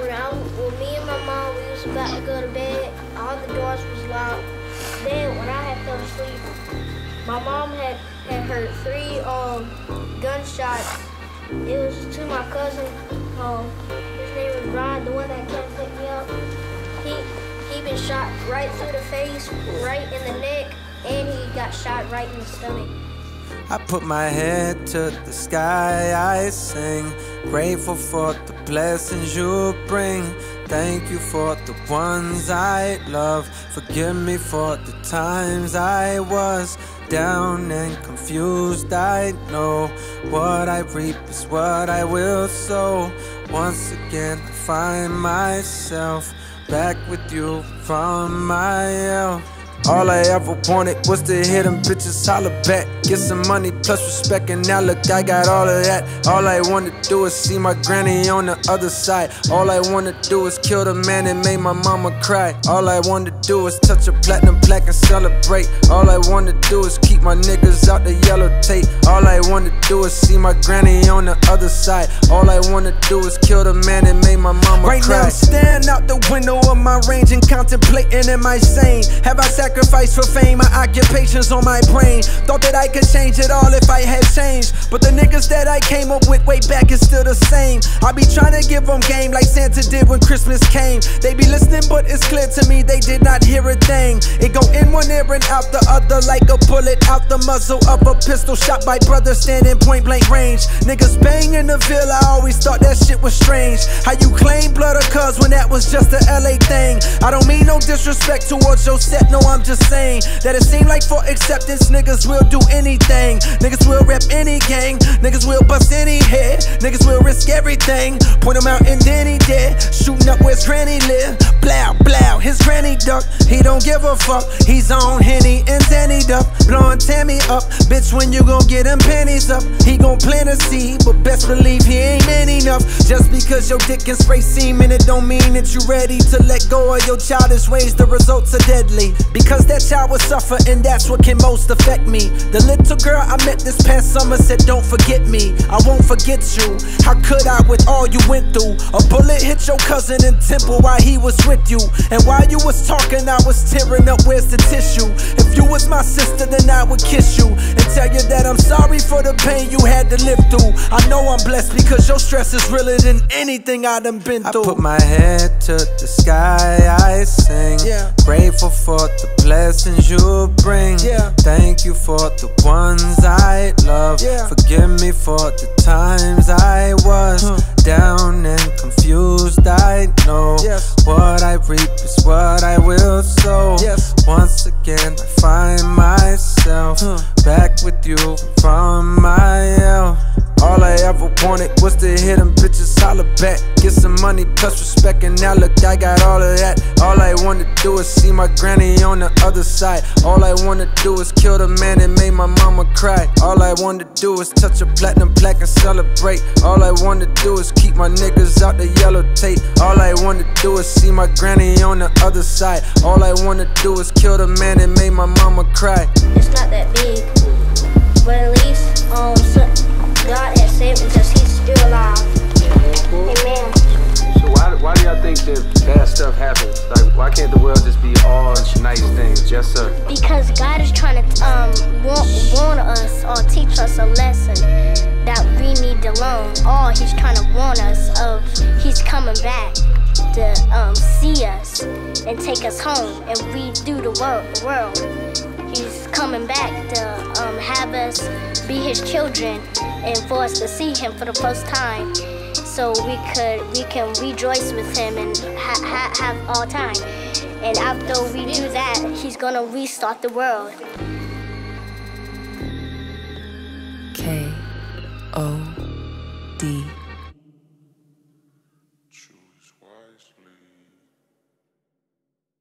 when me and my mom, we was about to go to bed, all the doors was locked. Then when I had fell asleep, my mom had heard 3 gunshots. It was to my cousin. His name was Ron, the one that came to pick me up. He been shot right through the face, right in the neck, and he got shot right in the stomach. I put my head to the sky, I sing, grateful for the blessings you bring. Thank you for the ones I love. Forgive me for the times I was down and confused. I know what I reap is what I will sow. Once again I find myself back with you from my hell. All I ever wanted was to hear them bitches holler back, get some money plus respect, and now look, I got all of that. All I wanna do is see my granny on the other side. All I wanna do is kill the man that made my mama cry. All I wanna do is touch a platinum plaque and celebrate. All I wanna do is keep my niggas out the yellow tape. All I wanna do is see my granny on the other side. All I wanna do is kill the man that made my mama cry. Right now I'm staring out the window of my range and contemplating, am I sane? Have I sacrificed for fame? My occupation's on my brain. Thought that I could change it all if I had changed, but the niggas that I came up with way back is still the same. I be trying to give them game like Santa did when Christmas came. They be listening but it's clear to me they did not hear a thing. It go in one ear and out the other like a bullet out the muzzle of a pistol, shot by brothers standing point blank range. Niggas bang in the Ville, I always thought that shit was strange. How you claim blood or cuz when that was just a LA thing? I don't mean no disrespect towards your set, no, I'm just saying that it seemed like for acceptance niggas will do anything. Niggas will rep any gang, niggas will bust any head, niggas will risk everything. Point him out and then he dead, shooting up where his granny live. Blow, blow, his granny duck, he don't give a fuck. He's on Henny and Danny Duck, blowing Tammy up. Bitch, when you gon' get them panties up? He gon' plant a seed, but best believe he ain't man enough. Just because your dick can spray semen, it don't mean that you ready to let go of your childish ways. The results are deadly, because that child will suffer, and that's what can most affect me. The little girl I met this past summer said, don't forget me, I won't forget you. How could I with all you went through? A bullet hit your cousin in Temple while he was with you, and while you was talking I was tearing up, where's the tissue? If you was my sister then I would kiss you and tell you that I'm sorry for the pain you had to live through. I know I'm blessed because your stress is realer than anything I done been through. I put my head to the sky, I sing, grateful for the blessings you bring. Thank you for the ones I love. Forgive me for the times I was down and confused. I know what I reap is what I will sow. Once again I find myself back with you from my hell. All I ever wanted was to hear them bitches holler back, get some money plus respect, and now look, I got all of that. All I wanna do is see my granny on the other side. All I wanna do is kill the man that made my mama cry. All I wanna do is touch a platinum plaque and celebrate. All I wanna do is keep my niggas out the yellow tape. All I wanna do is see my granny on the other side. All I wanna do is kill the man that made my mama cry. It's not that big, but at least God has saved me because he's still alive. Amen. So why do y'all think that bad stuff happens? Like, why can't the world just be all nice things? Yes, sir. Because God is trying to warn us or teach us a lesson that we need to learn. Or he's trying to warn us of he's coming back to see us and take us home and redo the world. He's coming back to have us be his children and for us to see him for the first time, so we can rejoice with him and have all time. And after we do that, he's gonna restart the world. K-O-D